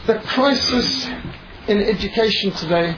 The crisis in education today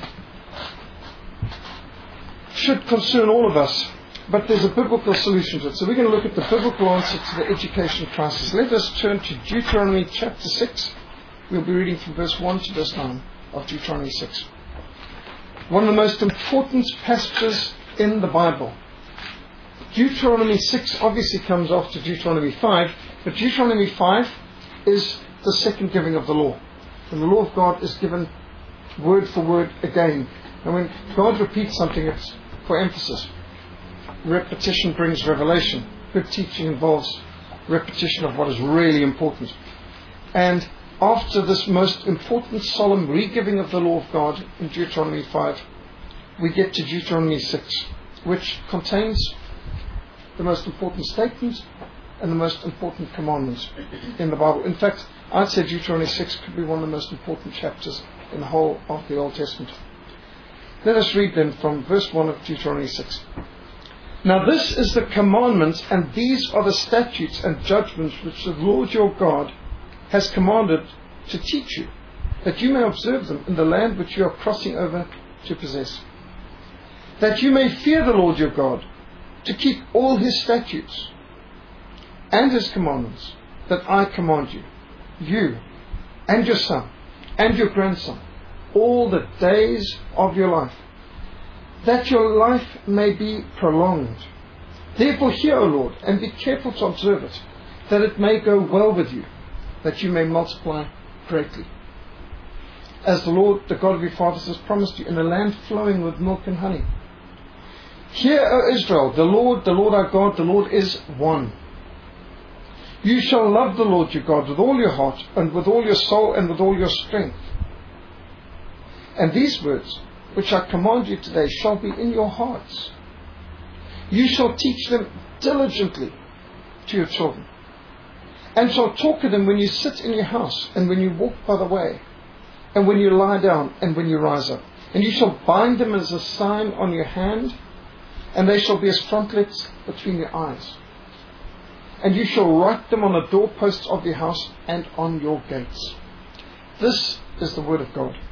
should concern all of us, but there's a biblical solution to it. So we're going to look at the biblical answer to the education crisis. Let us turn to Deuteronomy chapter 6. We'll be reading from verse 1 to verse 9 of Deuteronomy 6. One of the most important passages in the Bible. Deuteronomy 6 obviously comes after Deuteronomy 5, but Deuteronomy 5 is the second giving of the law. And the law of God is given word for word again. And when God repeats something, it's for emphasis. Repetition brings revelation. Good teaching involves repetition of what is really important. And after this most important solemn re-giving of the law of God in Deuteronomy 5, we get to Deuteronomy 6, which contains the most important statements and the most important commandments in the Bible. In fact, I'd say Deuteronomy 6 could be one of the most important chapters in the whole of the Old Testament. Let us read then from verse 1 of Deuteronomy 6. Now this is the commandment, and these are the statutes and judgments which the Lord your God has commanded to teach you, that you may observe them in the land which you are crossing over to possess. That you may fear the Lord your God, to keep all his statutes and his commandments that I command you, you and your son and your grandson, all the days of your life, that your life may be prolonged. Therefore hear, O Lord, and be careful to observe it, that it may go well with you, that you may multiply greatly. As the Lord, the God of your fathers, has promised you, in a land flowing with milk and honey. Hear, O Israel, the Lord our God, the Lord is one. You shall love the Lord your God with all your heart, and with all your soul, and with all your strength. And these words, which I command you today, shall be in your hearts. You shall teach them diligently to your children, and shall talk of them when you sit in your house, and when you walk by the way, and when you lie down, and when you rise up. And you shall bind them as a sign on your hand, and they shall be as frontlets between your eyes. And you shall write them on the doorposts of your house and on your gates. This is the word of God.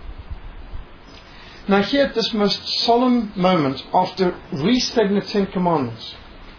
Now here at this most solemn moment, after restating the Ten Commandments,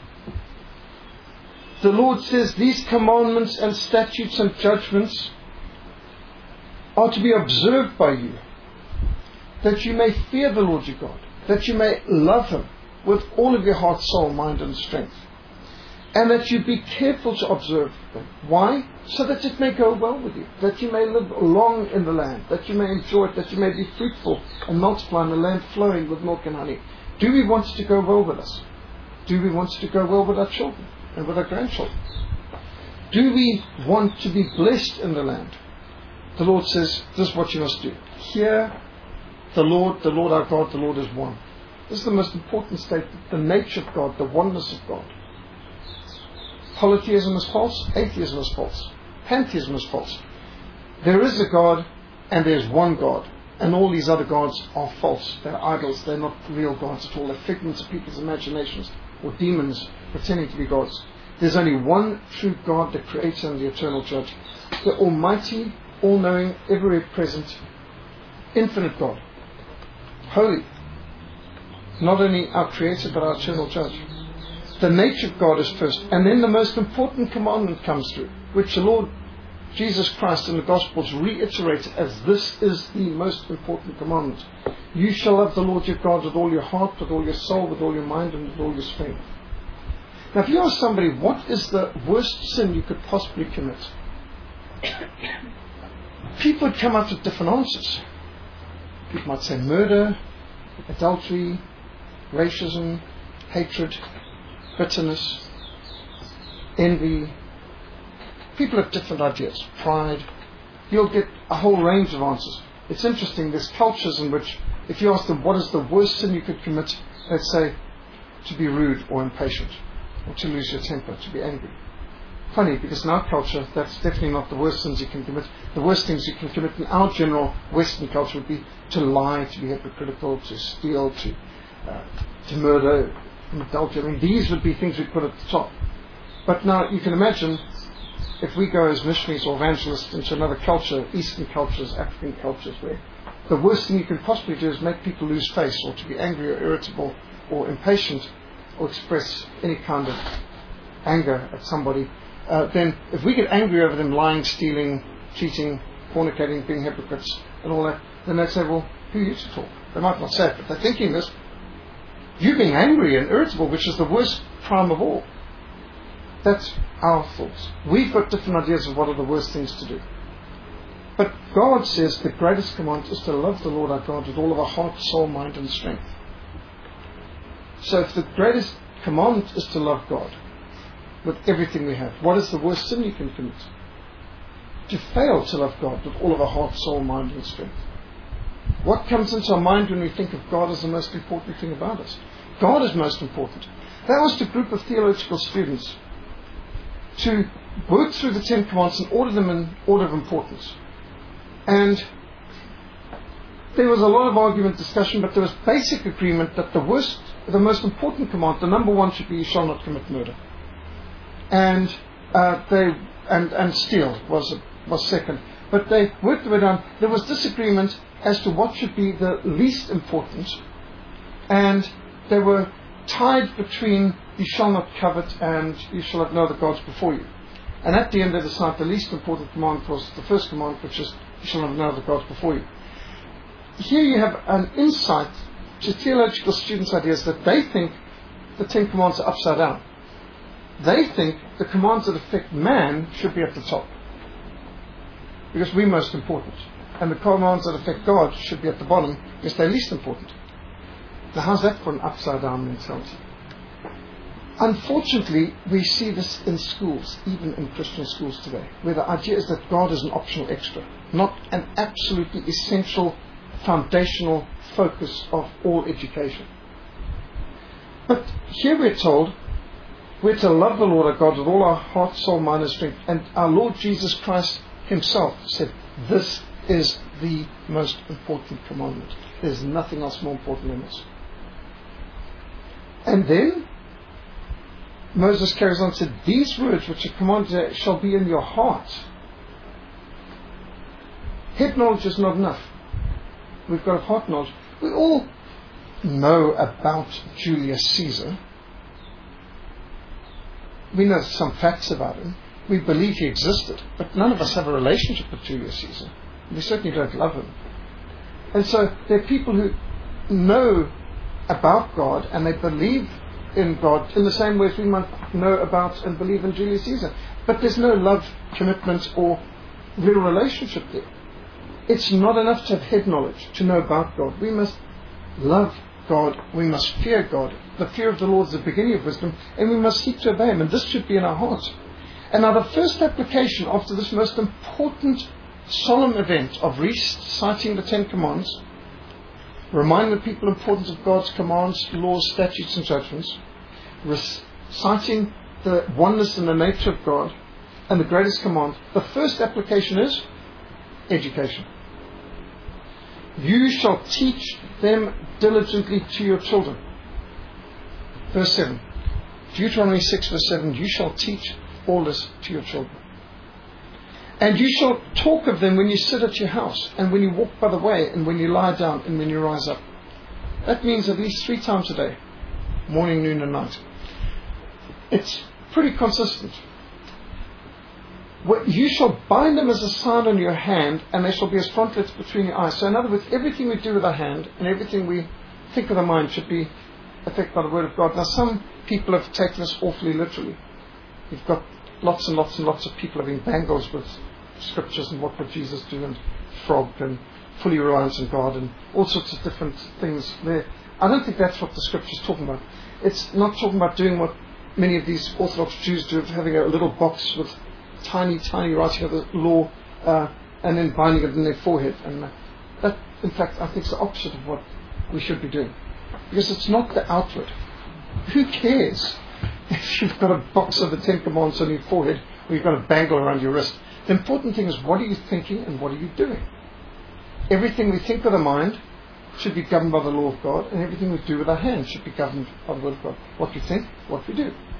the Lord says these commandments and statutes and judgments are to be observed by you, that you may fear the Lord your God, that you may love him with all of your heart, soul, mind and strength, and that you be careful to observe them. Why? So that it may go well with you, that you may live long in the land, that you may enjoy it, that you may be fruitful and multiply in the land flowing with milk and honey. Do we want it to go well with us? Do we want it to go well with our children and with our grandchildren? Do we want to be blessed in the land? The Lord says, this is what you must do. Hear the Lord our God, the Lord is one. This is the most important statement. The nature of God, the oneness of God. Polytheism is false. Atheism is false. Pantheism is false. There is a God and there's one God. And all these other gods are false. They're idols. They're not real gods at all. They're figments of people's imaginations or demons pretending to be gods. There's only one true God, the Creator and the eternal Judge. The Almighty, all-knowing, everywhere present, infinite God. Holy. Not only our Creator, but our eternal Judge. The nature of God is first. And then the most important commandment comes through, which the Lord Jesus Christ in the Gospels reiterates as this is the most important commandment. You shall love the Lord your God with all your heart, with all your soul, with all your mind, and with all your strength. Now if you ask somebody, what is the worst sin you could possibly commit? People would come up with different answers. People might say murder, adultery, racism, hatred, bitterness, envy. People have different ideas. Pride. You'll get a whole range of answers. It's interesting, there's cultures in which if you ask them what is the worst sin you could commit, they'd say to be rude or impatient, or to lose your temper, to be angry. Funny, because in our culture that's definitely not the worst sins you can commit. The worst things you can commit in our general Western culture would be to lie, to be hypocritical, to steal, to murder, adultery. I mean, these would be things we put at the top. But now you can imagine if we go as missionaries or evangelists into another culture, Eastern cultures, African cultures, where the worst thing you can possibly do is make people lose face, or to be angry or irritable or impatient or express any kind of anger at somebody, then if we get angry over them lying, stealing, cheating, fornicating, being hypocrites and all that, then they'd say, well, who are you to talk? They might not say it, but they're thinking this. You being angry and irritable, which is the worst crime of all. That's our thoughts. We've got different ideas of what are the worst things to do. But God says the greatest command is to love the Lord our God with all of our heart, soul, mind and strength. So if the greatest command is to love God with everything we have, what is the worst sin you can commit? To fail to love God with all of our heart, soul, mind and strength. What comes into our mind when we think of God as the most important thing about us? God is most important. They asked a group of theological students to work through the 10 commands and order them in order of importance. And there was a lot of argument, discussion, but there was basic agreement that the most important command, the number one, should be you shall not commit murder. And steal was second. But they worked their way down. There was disagreement as to what should be the least important, and they were tied between you shall not covet and you shall have no other gods before you. And at the end they decided the least important command was the first command, which is you shall have no other gods before you. Here you have an insight to theological students' ideas that they think the 10 commands are upside down. They think the commands that affect man should be at the top, because we're most important. And the commands that affect God should be at the bottom, because they're least important. Now how's that for an upside down mentality? Unfortunately, we see this in schools, even in Christian schools today, where the idea is that God is an optional extra, not an absolutely essential, foundational focus of all education. But here we're told we're to love the Lord our God with all our heart, soul, mind and strength. And our Lord Jesus Christ himself said, this is the most important commandment. There's nothing else more important than this. And then Moses carries on and said, these words which are commanded shall be in your heart. Head knowledge is not enough. We've got heart knowledge. We all know about Julius Caesar. We know some facts about him. We believe he existed, but none of us have a relationship with Julius Caesar. We certainly don't love him. And so there are people who know about God and they believe in God in the same way as we might know about and believe in Julius Caesar. But there's no love, commitment or real relationship there. It's not enough to have head knowledge to know about God. We must love God. We must fear God. The fear of the Lord is the beginning of wisdom, and we must seek to obey Him. And this should be in our hearts. And now the first application after this most important solemn event of reciting the 10 Commands, reminding the people the importance of God's commands, laws, statutes and judgments, reciting the oneness and the nature of God, and the greatest command, the first application is education. You shall teach them diligently to your children. Verse 7. Deuteronomy 6 verse 7. You shall teach all this to your children. And you shall talk of them when you sit at your house, and when you walk by the way, and when you lie down, and when you rise up. That means at least 3 times a day. Morning, noon and night. It's pretty consistent. You shall bind them as a sign on your hand, and they shall be as frontlets between your eyes. So in other words, everything we do with our hand and everything we think with our mind should be affected by the Word of God. Now some people have taken this awfully literally. You've got lots and lots and lots of people having bangles with scriptures and what would Jesus do, and frog and fully reliance on God and all sorts of different things there. I don't think that's what the scripture is talking about. It's not talking about doing what many of these Orthodox Jews do, of having a little box with tiny writing of the law and then binding it in their forehead. And that, in fact, I think is the opposite of what we should be doing. Because it's not the outward. Who cares if you've got a box of the 10 Commandments on your forehead or you've got a bangle around your wrist? The important thing is, what are you thinking and what are you doing? Everything we think with the mind should be governed by the law of God, and everything we do with our hands should be governed by the Word of God. What we think, what we do.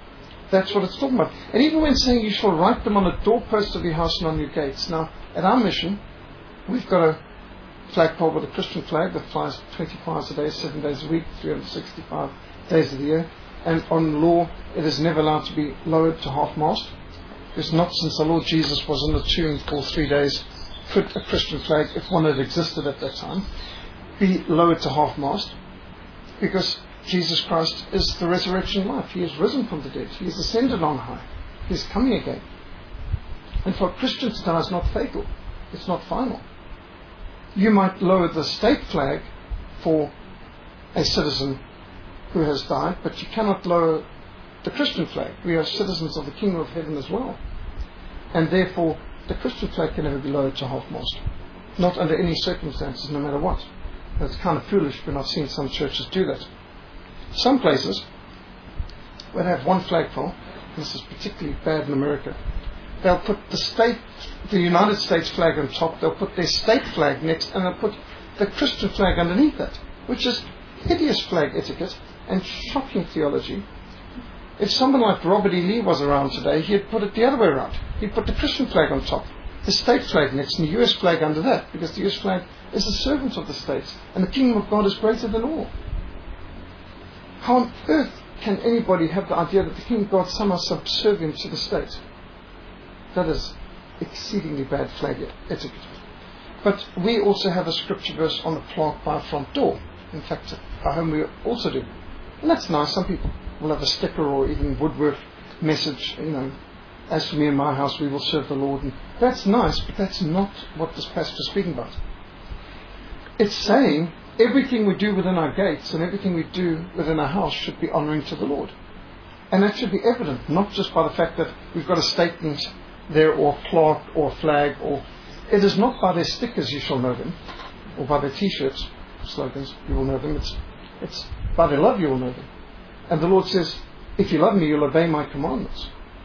That's what it's talking about. And even when saying you shall write them on the doorposts of your house and on your gates. Now, at our mission, we've got a flagpole with a Christian flag that flies 24 hours a day, 7 days a week, 365 days of the year. And on law, it is never allowed to be lowered to half-mast. Because not since the Lord Jesus was in the tomb for 3 days could a Christian flag, if one had existed at that time, be lowered to half-mast. Because Jesus Christ is the resurrection life. He is risen from the dead. He is ascended on high. He is coming again. And for a Christian to die is not fatal. It's not final. You might lower the state flag for a citizen who has died, but you cannot lower the Christian flag. We are citizens of the kingdom of heaven as well. And therefore, the Christian flag can never be lowered to half-mast. Not under any circumstances, no matter what. That's kind of foolish, but I've seen some churches do that. Some places, where they have one flagpole, this is particularly bad in America, they'll put the United States flag on top, they'll put their state flag next, and they'll put the Christian flag underneath that, which is hideous flag etiquette and shocking theology. If someone like Robert E. Lee was around today, he'd put it the other way around. He'd put the Christian flag on top, the state flag next, and the US flag under that, because the US flag is the servant of the states, and the kingdom of God is greater than all. How on earth can anybody have the idea that the kingdom of God is somehow subservient to the state? That is exceedingly bad flag etiquette. But we also have a scripture verse on the plaque by our front door. In fact, at our home we also do. And that's nice. Some people will have a sticker or even woodwork message, as for me and my house, we will serve the Lord. And that's nice, but that's not what this passage is speaking about. It's saying everything we do within our gates and everything we do within our house should be honouring to the Lord. And that should be evident, not just by the fact that we've got a statement there or a plaque or a flag, or it is not by their stickers you shall know them, or by their t-shirts, slogans, you will know them. It's by their love you will know them. And the Lord says, if you love me, you'll obey my commandments.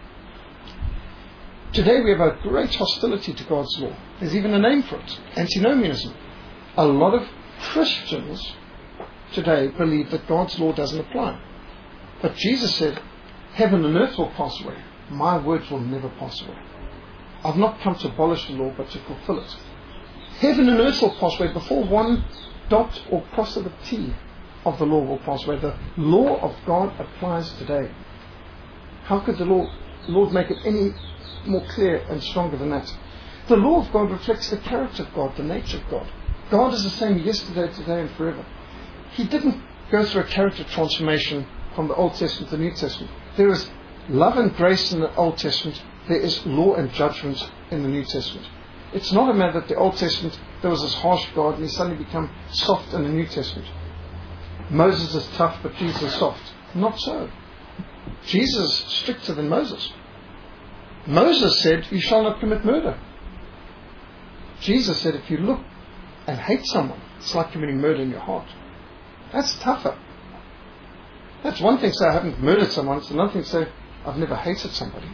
Today we have a great hostility to God's law. There's even a name for it, antinomianism. A lot of Christians today believe that God's law doesn't apply. But Jesus said, heaven and earth will pass away. My words will never pass away. I've not come to abolish the law, but to fulfill it. Heaven and earth will pass away before one dot or cross of a T of the law will pass away. The law of God applies today. How could the Lord make it any more clear and stronger than that? The law of God reflects the character of God, the nature of God. God is the same yesterday, today, and forever. He didn't go through a character transformation from the Old Testament to the New Testament. There is love and grace in the Old Testament. There is law and judgment in the New Testament. It's not a matter that the Old Testament, there was this harsh God and he suddenly become soft in the New Testament. Moses is tough, but Jesus is soft. Not so. Jesus is stricter than Moses. Moses said, you shall not commit murder. Jesus said, if you look and hate someone, it's like committing murder in your heart. That's tougher. That's one thing to say I haven't murdered someone. It's another thing to say I've never hated somebody.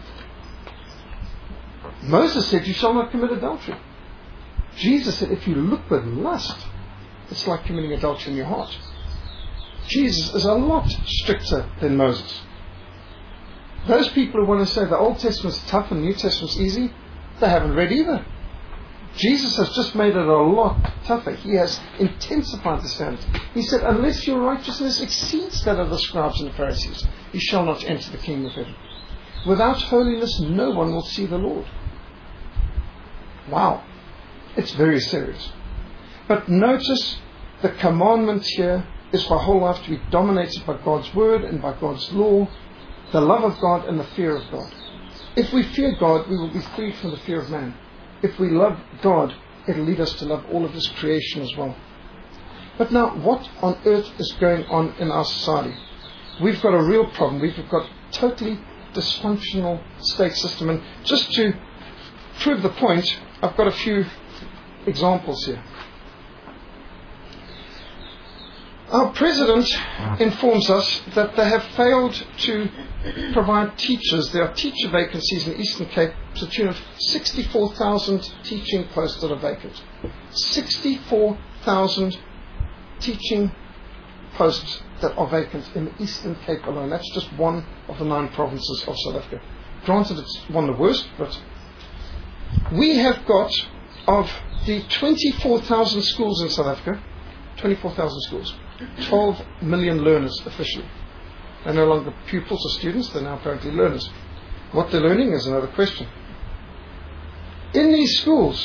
Moses said, you shall not commit adultery. Jesus said, if you look with lust, it's like committing adultery in your heart. Jesus is a lot stricter than Moses. Those people who want to say the Old Testament's tough and the New Testament's easy, they haven't read either. Jesus has just made it a lot tougher. He has intensified the standard. He said, unless your righteousness exceeds that of the scribes and the Pharisees, you shall not enter the kingdom of heaven. Without holiness, no one will see the Lord. Wow. It's very serious. But notice the commandment here is for our whole life to be dominated by God's word and by God's law, the love of God and the fear of God. If we fear God, we will be freed from the fear of man. If we love God, it will lead us to love all of His creation as well. But now, what on earth is going on in our society? We've got a real problem. We've got totally dysfunctional state system. And just to prove the point, I've got a few examples here. Our president informs us that they have failed to provide teachers. There are teacher vacancies in the Eastern Cape to the tune of 64,000 teaching posts that are vacant. 64,000 teaching posts that are vacant in the Eastern Cape alone. That's just one of the 9 provinces of South Africa. Granted, it's one of the worst, but we have got, of the 24,000 schools in South Africa, 24,000 schools, 12 million learners officially. They're no longer pupils or students, they're now apparently learners. What they're learning is another question. In these schools,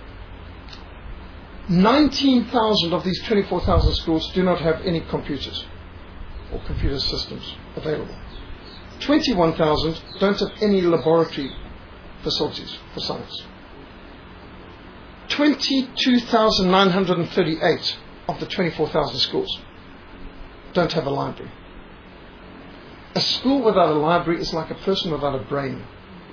19,000 of these 24,000 schools do not have any computers or computer systems available. 21,000 don't have any laboratory facilities for science. 22,938 of the 24,000 schools don't have a library. A school without a library is like a person without a brain.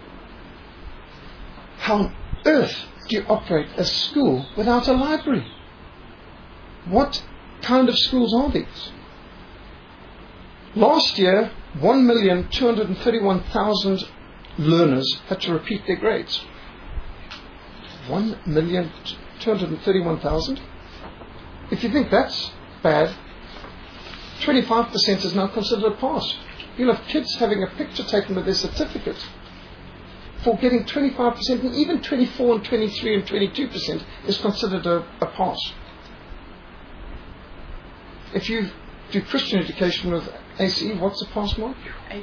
How on earth do you operate a school without a library? What kind of schools are these? Last year, 1,231,000 learners had to repeat their grades. 1,231,000? If you think that's bad, 25% is now considered a pass. You'll have kids having a picture taken with their certificate for getting 25%, and even 24 and 23 and 22% is considered a pass. If you do Christian education with ACE, what's the pass mark? 80%.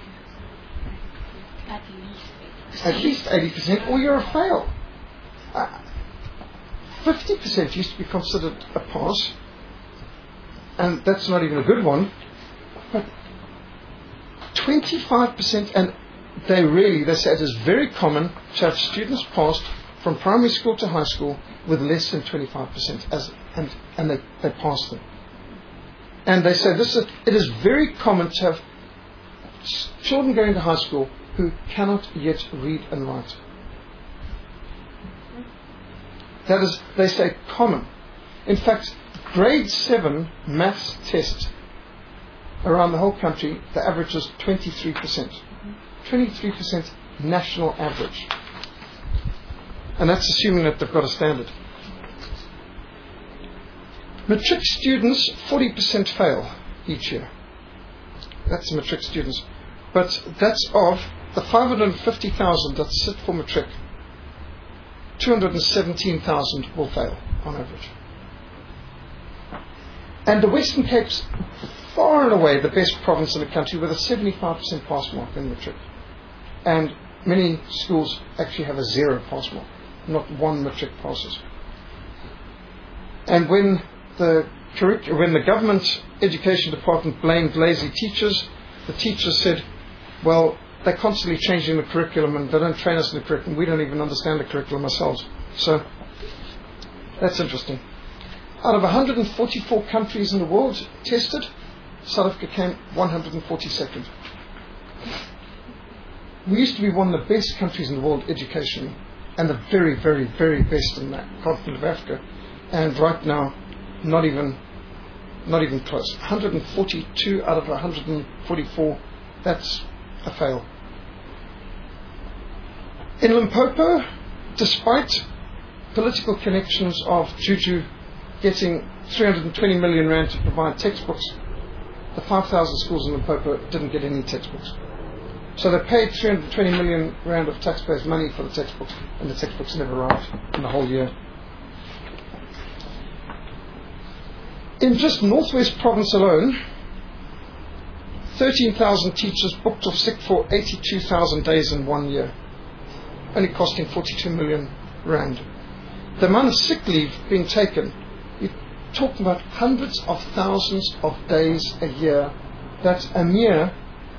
At least 80%, or you're a fail. 50% used to be considered a pass, and that's not even a good one, but 25%, and they say it is very common to have students passed from primary school to high school with less than 25% and they pass them. And they say it is very common to have children going to high school who cannot yet read and write. That is, they say, common. In fact, grade 7 maths test around the whole country, the average is 23%. 23% national average. And that's assuming that they've got a standard. Matric students, 40% fail each year. That's the matric students. But that's of the 550,000 that sit for matric, 217,000 will fail on average. And the Western Cape's far and away the best province in the country with a 75% pass mark in matric. And many schools actually have a 0 pass mark, not 1 matric passes. And when the government education department blamed lazy teachers, the teachers said, well, they're constantly changing the curriculum and they don't train us in the curriculum. We don't even understand the curriculum ourselves. So that's interesting. Out of 144 countries in the world tested, South Africa came 142nd. We used to be one of the best countries in the world educationally, and the very, very, very best in that continent of Africa. And right now, not even close. 142 out of 144, that's a fail. In Limpopo, despite political connections of Juju getting 320 million rand to provide textbooks, the 5,000 schools in Limpopo didn't get any textbooks. So they paid 320 million rand of taxpayers' money for the textbooks, and the textbooks never arrived in the whole year. In just Northwest Province alone, 13,000 teachers booked off sick for 82,000 days in 1 year, only costing 42 million rand. The amount of sick leave being taken, you're talking about hundreds of thousands of days a year. That's a mere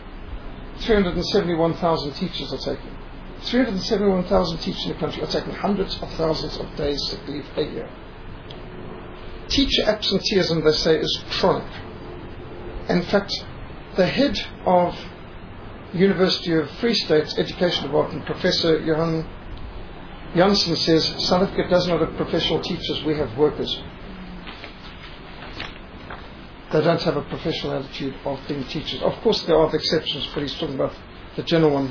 371,000 teachers are taking. 371,000 teachers in the country are taking hundreds of thousands of days sick leave a year. Teacher absenteeism, they say, is chronic. In fact, the head of University of Free State's Education Department, Professor Johan Janssen, says South Africa does not have professional teachers, we have workers. They don't have a professional attitude of being teachers. Of course there are the exceptions, but he's talking about the general ones.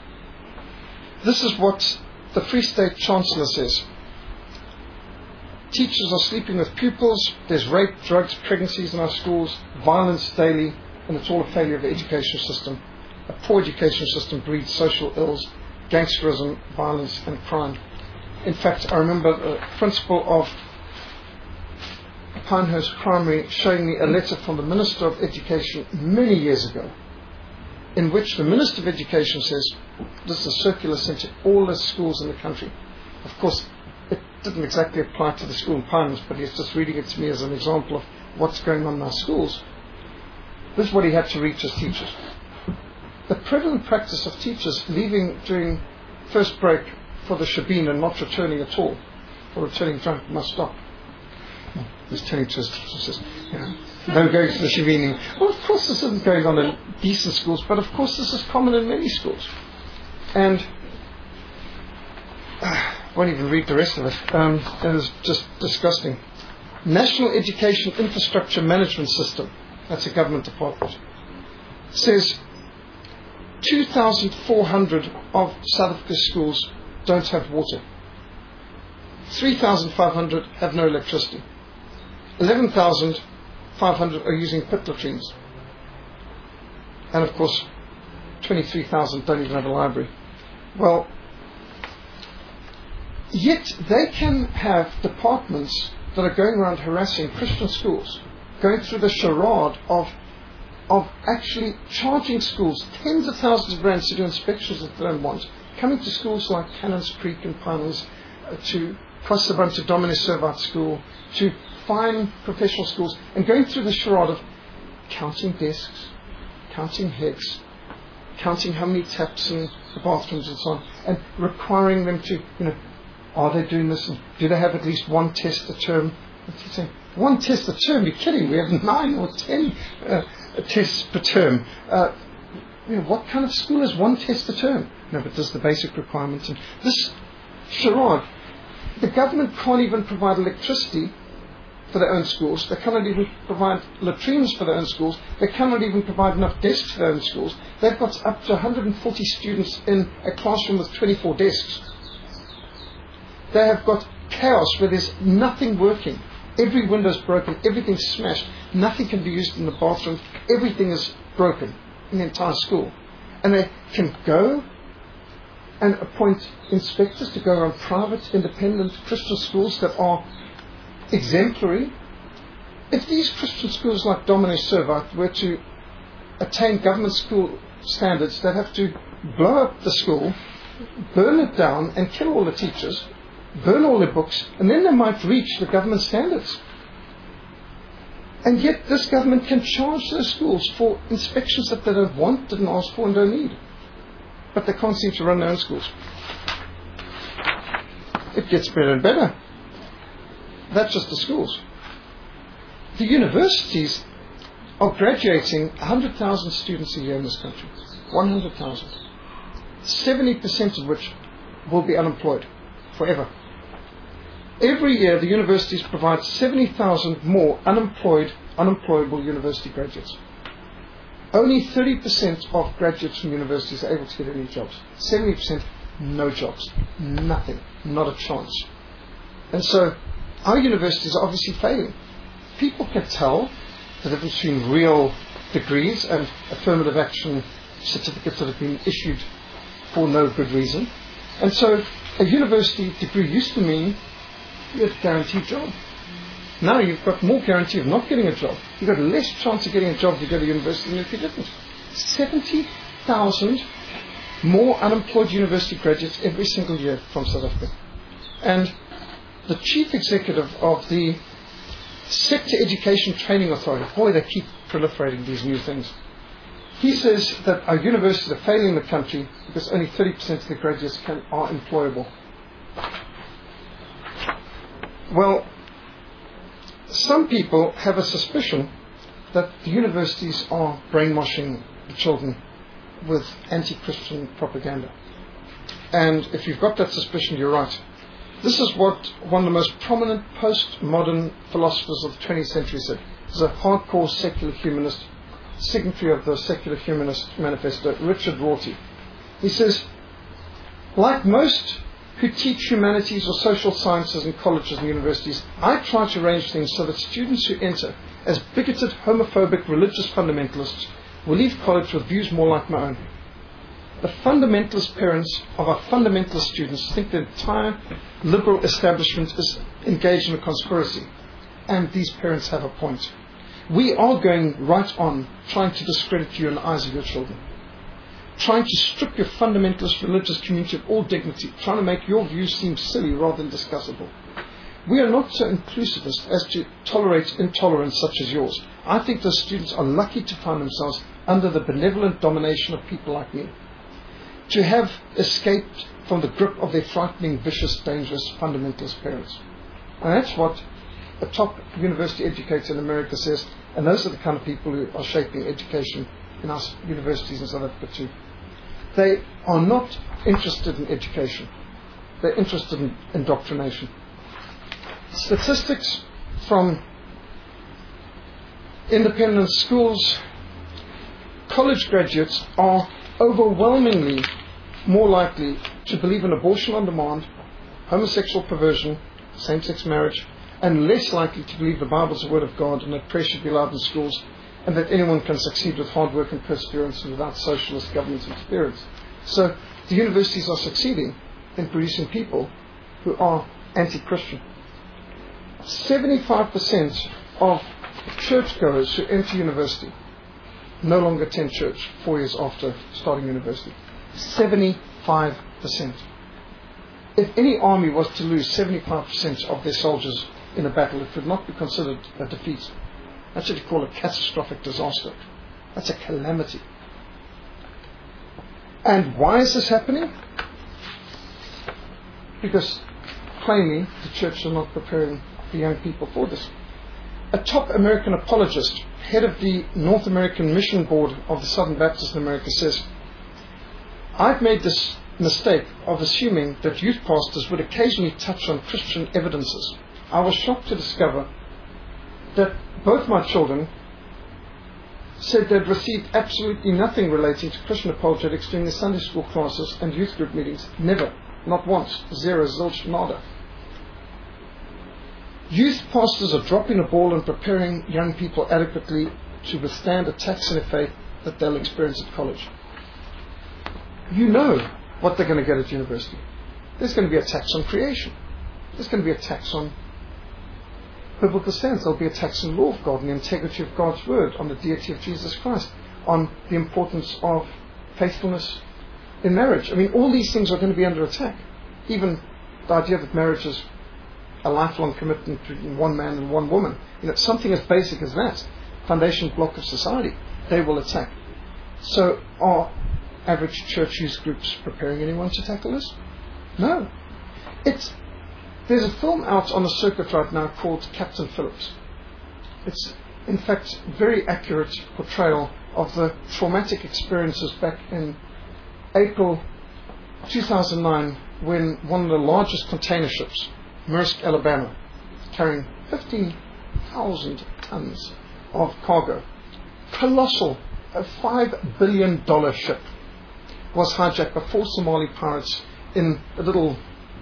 This is what the Free State Chancellor says. Teachers are sleeping with pupils. There's rape, drugs, pregnancies in our schools, violence daily, and it's all a failure of the education system. A poor education system breeds social ills, gangsterism, violence, and crime. In fact, I remember the principal of Pinehurst Primary showing me a letter from the Minister of Education many years ago, in which the Minister of Education says, this is a circular sent to all the schools in the country. Of course, it didn't exactly apply to the school in Pinehurst, but he's just reading it to me as an example of what's going on in our schools. This is what he had to reach as teachers. The prevalent practice of teachers leaving during first break for the shebeen and not returning at all, or returning drunk, must stop. He's turning to his teacher and says, don't go to the shebeen. Well, of course this isn't going on in decent schools, but of course this is common in many schools. And I won't even read the rest of it. It is just disgusting. National Education Infrastructure Management System, that's a government department, says 2,400 of South Africa's schools don't have water. 3,500 have no electricity. 11,500 are using pit latrines. And of course, 23,000 don't even have a library. Well, yet they can have departments that are going around harassing Christian schools, going through the charade of actually charging schools tens of thousands of rands to do inspections that they don't want, coming to schools like Cannons Creek and Pinehurst, to Costa Dominus Servat School, to fine professional schools, and going through the charade of counting desks, counting heads, counting how many taps in the bathrooms and so on, and requiring them to, are they doing this? And do they have at least one test a term? Saying, one test a term? You're kidding. We have 9 or 10 tests per term. What kind of school is one test a term? No, but this is the basic requirement. And this charade, the government can't even provide electricity for their own schools. They cannot even provide latrines for their own schools. They cannot even provide enough desks for their own schools. They've got up to 140 students in a classroom with 24 desks. They have got chaos where there's nothing working. Every window's broken, everything's smashed, nothing can be used in the bathroom, everything is broken in the entire school. And they can go and appoint inspectors to go around private, independent Christian schools that are exemplary. If these Christian schools like Dominus Servat were to attain government school standards, they'd have to blow up the school, burn it down and kill all the teachers, burn all their books, and then they might reach the government standards. And yet this government can charge those schools for inspections that they don't want, didn't ask for and don't need. But they can't seem to run their own schools. It gets better and better. That's just the schools. The universities are graduating 100,000 students a year in this country. 100,000. 70% of which will be unemployed forever. Every year the universities provide 70,000 more unemployable university graduates. Only 30% of graduates from universities are able to get any jobs. 70%, no jobs. Nothing. Not a chance. And so our universities are obviously failing. People can tell the difference between real degrees and affirmative action certificates that have been issued for no good reason. And so a university degree used to mean you had a guaranteed job. Now you've got more guarantee of not getting a job. You've got less chance of getting a job if you go to university than if you didn't. 70,000 more unemployed university graduates every single year from South Africa. And the chief executive of the Sector Education Training Authority, boy, they keep proliferating these new things. He says that our universities are failing the country because only 30% of the graduates are employable. Well, some people have a suspicion that the universities are brainwashing the children with anti-Christian propaganda. And if you've got that suspicion, you're right. This is what one of the most prominent postmodern philosophers of the 20th century said. He's a hardcore secular humanist, signatory of the Secular Humanist Manifesto, Richard Rorty. He says, like most who teach humanities or social sciences in colleges and universities, I try to arrange things so that students who enter as bigoted, homophobic, religious fundamentalists will leave college with views more like my own. The fundamentalist parents of our fundamentalist students think the entire liberal establishment is engaged in a conspiracy. And these parents have a point. We are going right on trying to discredit you in the eyes of your children. Trying to strip your fundamentalist religious community of all dignity. Trying to make your views seem silly rather than discussable. We are not so inclusivist as to tolerate intolerance such as yours. I think those students are lucky to find themselves under the benevolent domination of people like me. To have escaped from the grip of their frightening, vicious, dangerous, fundamentalist parents. And that's what a top university educator in America says, and those are the kind of people who are shaping education in our universities in South Africa too. They are not interested in education. They're interested in indoctrination. Statistics from independent schools, college graduates are overwhelmingly more likely to believe in abortion on demand, homosexual perversion, same-sex marriage, and less likely to believe the Bible is the Word of God and that prayer should be allowed in schools and that anyone can succeed with hard work and perseverance and without socialist government interference. So the universities are succeeding in producing people who are anti-Christian. 75% of churchgoers who enter university no longer attend church 4 years after starting university. 75%. If any army was to lose 75% of their soldiers in a battle, it would not be considered a defeat. That's what you call a catastrophic disaster. That's a calamity. And why is this happening? Because plainly the church is not preparing the young people for this. A top American apologist, head of the North American Mission Board of the Southern Baptists in America, says, I've made this mistake of assuming that youth pastors would occasionally touch on Christian evidences. I was shocked to discover that both my children said they'd received absolutely nothing relating to Christian apologetics during the Sunday school classes and youth group meetings. Never. Not once. Zero. Zilch. Nada. Youth pastors are dropping the ball and preparing young people adequately to withstand attacks in their faith that they'll experience at college. You know what they're going to get at university. There's going to be attacks on creation. There's going to be attacks on biblical standards. There'll be attacks on the law of God and the integrity of God's word, on the deity of Jesus Christ, on the importance of faithfulness in marriage. I mean, all these things are going to be under attack. Even the idea that marriage is a lifelong commitment between one man and one woman. Something as basic as that, foundation block of society, they will attack. So are average church youth groups preparing anyone to tackle this? No. There's a film out on the circuit right now called Captain Phillips. It's, in fact, a very accurate portrayal of the traumatic experiences back in April 2009 when one of the largest container ships, Maersk, Alabama, carrying 15,000 tons of cargo, colossal, a $5 billion ship, was hijacked by 4 Somali pirates in a little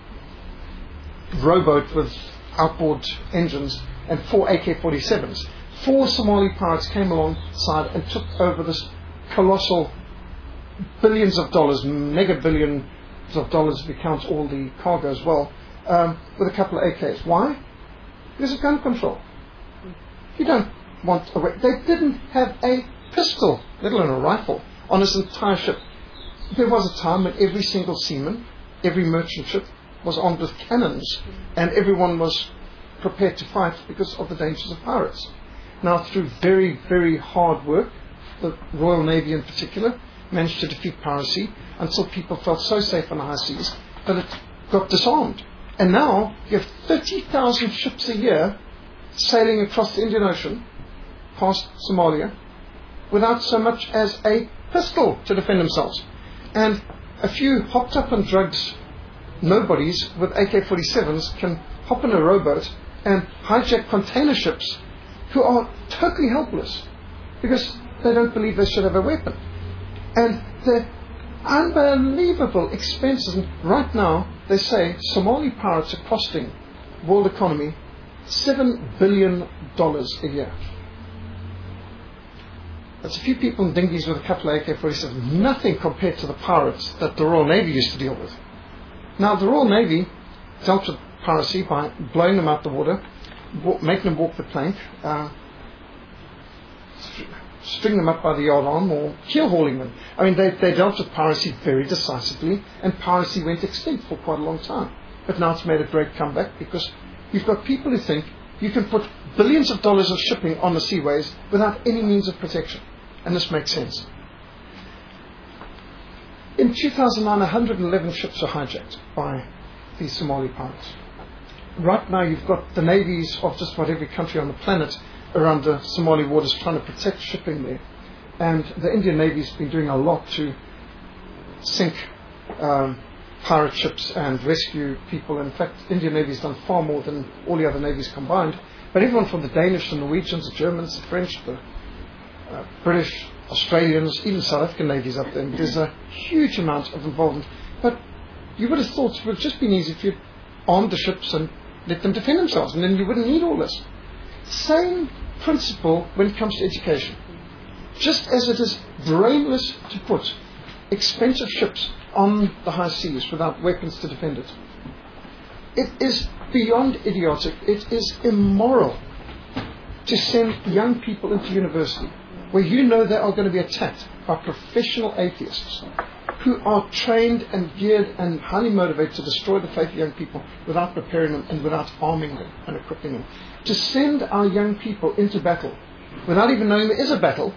rowboat with outboard engines and 4 AK-47s. 4 Somali pirates came alongside and took over this colossal billions of dollars, mega billions of dollars if you count all the cargo as well, with a couple of AKs. Why? Because of gun control. You don't want a weapon. They didn't have a pistol, let alone a rifle, on this entire ship. There was a time when every single seaman, every merchant ship was armed with cannons, and everyone was prepared to fight because of the dangers of pirates. Now, through very, very hard work, the Royal Navy in particular managed to defeat piracy until people felt so safe on the high seas that it got disarmed. And now you have 30,000 ships a year sailing across the Indian Ocean past Somalia without so much as a pistol to defend themselves. And a few hopped up on drugs nobodies with AK-47s can hop in a rowboat and hijack container ships who are totally helpless because they don't believe they should have a weapon. And the unbelievable expenses. And right now, they say Somali pirates are costing world economy $7 billion a year. That's a few people in dinghies with a couple of AK-47, nothing compared to the pirates that the Royal Navy used to deal with. Now, the Royal Navy dealt with piracy by blowing them out the water, making them walk the plank, string them up by the yard arm, or keel hauling them. I mean, they dealt with piracy very decisively, and piracy went extinct for quite a long time. But now it's made a great comeback because you've got people who think you can put billions of dollars of shipping on the seaways without any means of protection. And this makes sense. In 2009, 111 ships were hijacked by the Somali pirates. Right now, you've got the navies of just about every country on the planet around the Somali waters trying to protect shipping there. And the Indian Navy's been doing a lot to sink pirate ships and rescue people. In fact, the Indian Navy's done far more than all the other navies combined. But everyone from the Danish, the Norwegians, the Germans, the French, the British, Australians, even South African navies up there, there's a huge amount of involvement. But you would have thought it would have just been easy if you armed the ships and let them defend themselves, and then you wouldn't need all this. Same principle when it comes to education. Just as it is brainless to put expensive ships on the high seas without weapons to defend it, it is beyond idiotic, it is immoral to send young people into university where you know they are going to be attacked by professional atheists who are trained and geared and highly motivated to destroy the faith of young people without preparing them and without arming them and equipping them. To send our young people into battle without even knowing there is a battle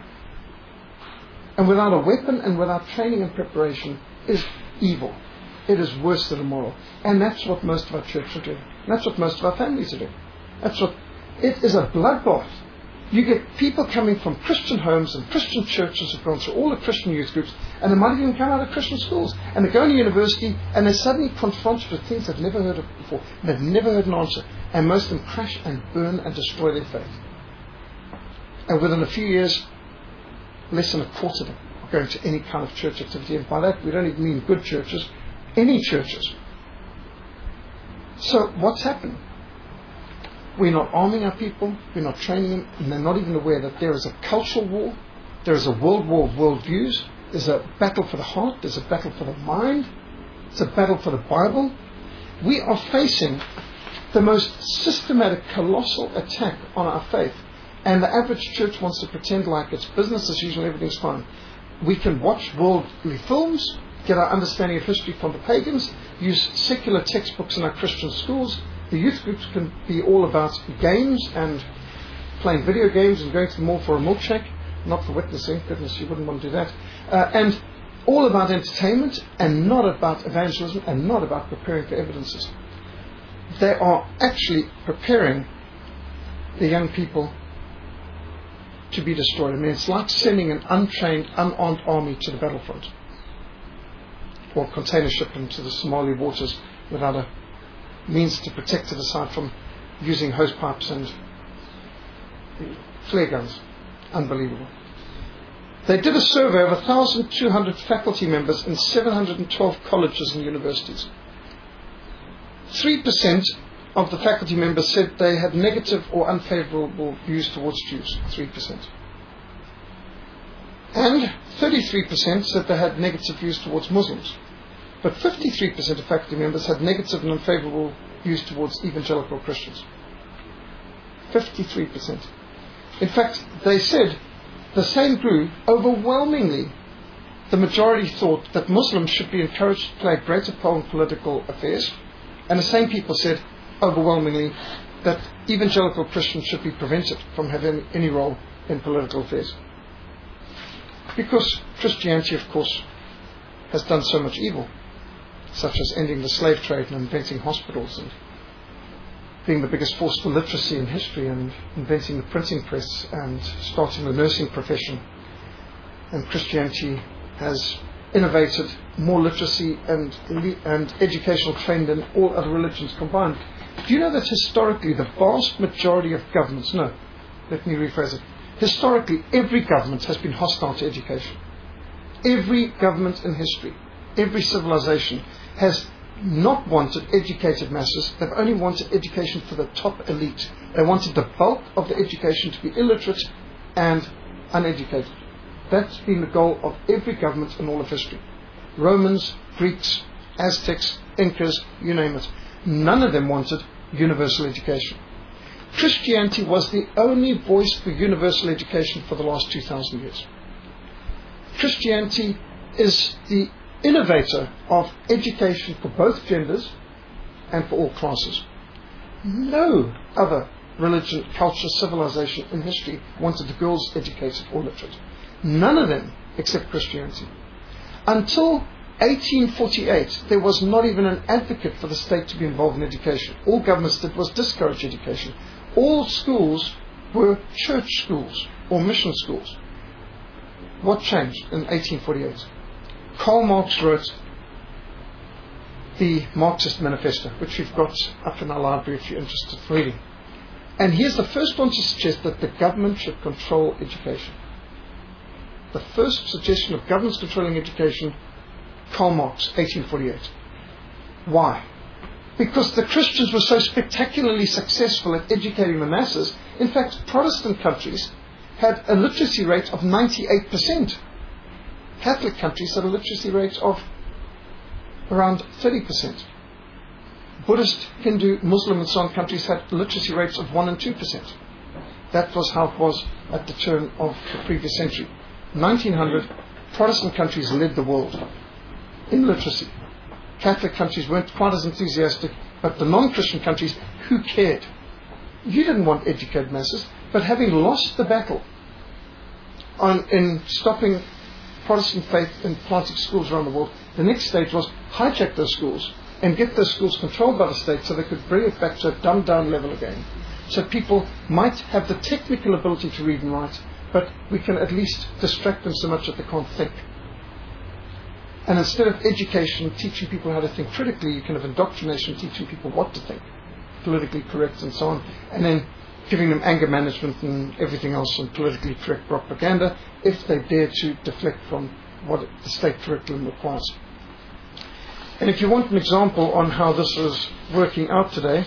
and without a weapon and without training and preparation is evil. It is worse than immoral. And that's what most of our churches are doing. That's what most of our families are doing. It is a bloodbath. You get people coming from Christian homes and Christian churches who've gone through all the Christian youth groups, and they might even come out of Christian schools, and they go to university and they're suddenly confronted with things they've never heard of before. They've never heard an answer, and most of them crash and burn and destroy their faith. And within a few years, less than a quarter of them are going to any kind of church activity, and by that we don't even mean good churches, any churches. So what's happened? We're not arming our people, we're not training them, and they're not even aware that there is a cultural war, there is a world war of worldviews, there's a battle for the heart, there's a battle for the mind, it's a battle for the Bible. We are facing the most systematic, colossal attack on our faith, and the average church wants to pretend like it's business as usual, everything's fine. We can watch worldly films, get our understanding of history from the pagans, use secular textbooks in our Christian schools. The youth groups can be all about games and playing video games and going to the mall for a milkshake, not for witnessing, goodness, you wouldn't want to do that, and all about entertainment and not about evangelism and not about preparing for evidences. They are actually preparing the young people to be destroyed. I mean, it's like sending an untrained, unarmed army to the battlefront, or container ship into the Somali waters without a means to protect it aside from using hose pipes and flare guns. Unbelievable. They did a survey of 1,200 faculty members in 712 colleges and universities. 3% of the faculty members said they had negative or unfavorable views towards Jews. 3%. And 33% said they had negative views towards Muslims. But 53% of faculty members had negative and unfavorable views towards evangelical Christians. 53%. In fact, they said the same group, overwhelmingly, the majority thought that Muslims should be encouraged to play a greater part in political affairs, and the same people said, overwhelmingly, that evangelical Christians should be prevented from having any role in political affairs. Because Christianity, of course, has done so much evil, such as ending the slave trade and inventing hospitals and being the biggest force for literacy in history and inventing the printing press and starting the nursing profession. And Christianity has innovated more literacy and educational training than all other religions combined. Do you know that historically the vast majority of governments, no, let me rephrase it, historically every government has been hostile to education. Every government in history, every civilization has not wanted educated masses. They've only wanted education for the top elite. They wanted the bulk of the education to be illiterate and uneducated. That's been the goal of every government in all of history. Romans, Greeks, Aztecs, Incas, you name it. None of them wanted universal education. Christianity was the only voice for universal education for the last 2,000 years. Christianity is the innovator of education for both genders and for all classes. No other religion, culture, civilization in history wanted the girls educated or literate. None of them except Christianity. Until 1848, there was not even an advocate for the state to be involved in education. All governments did was discourage education. All schools were church schools or mission schools. What changed in 1848? Karl Marx wrote the Marxist Manifesto, which we've got up in our library if you're interested in reading. And he's the first one to suggest that the government should control education. The first suggestion of governments controlling education, Karl Marx, 1848. Why? Because the Christians were so spectacularly successful at educating the masses. In fact, Protestant countries had a literacy rate of 98%. Catholic countries had a literacy rate of around 30%. Buddhist, Hindu, Muslim and so on countries had literacy rates of 1 and 2%. That was how it was at the turn of the previous century. 1900, Protestant countries led the world in literacy. Catholic countries weren't quite as enthusiastic, but the non-Christian countries, who cared? You didn't want educated masses, but having lost the battle in stopping Protestant faith and planting schools around the world, the next stage was hijack those schools and get those schools controlled by the state so they could bring it back to a dumbed down level again. So people might have the technical ability to read and write, but we can at least distract them so much that they can't think. And instead of education, teaching people how to think critically, you can have indoctrination, teaching people what to think, politically correct and so on, and then giving them anger management and everything else and politically correct propaganda if they dare to deflect from what the state curriculum requires. And if you want an example on how this is working out today,